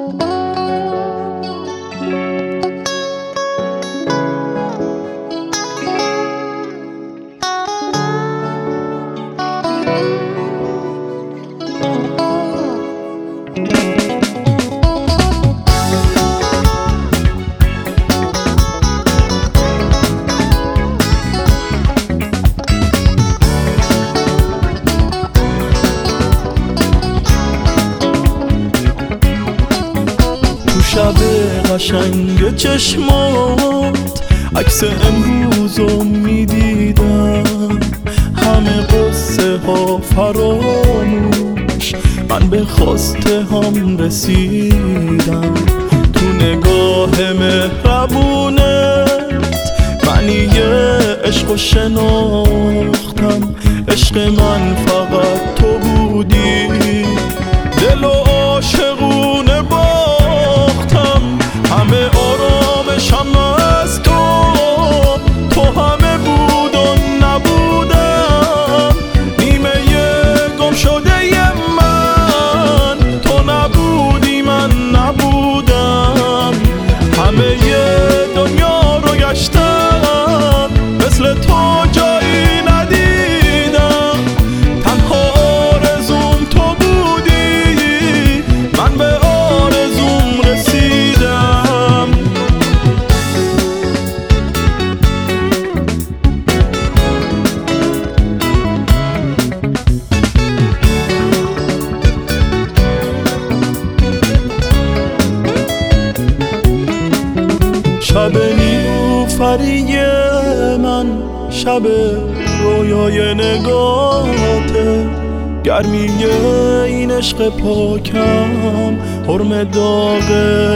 شب قشنگ چشمات عکس امروزو میدیدم، همه قصه ها فراموش، من به خواسته هم رسیدم. تو نگاه مهربونت من یه عشقو شناختم، عشق من فقط تو بودی، دل و عاشقونه باختم، همه آرامشم از تو، تو همه بود و نبودم، نیمه گم شده ی من، تو نبودی من نبودم، همه دنیا رو گشتم، مثل تو جایی ندیدم، تنها آرزوم تو بودی، من به آرزوم رسیدم. شب نیلوفری من، شب رویای نگاهته، گرمی این عشق پاکم، حرم داغ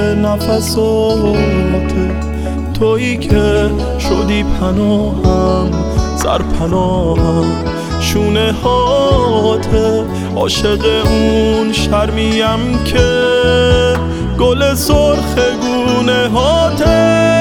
نفساته، تویی که شدی پناهم، سرپناهم شونه هاته، عاشق اون شرمیم که گل سرخ گونه هاته.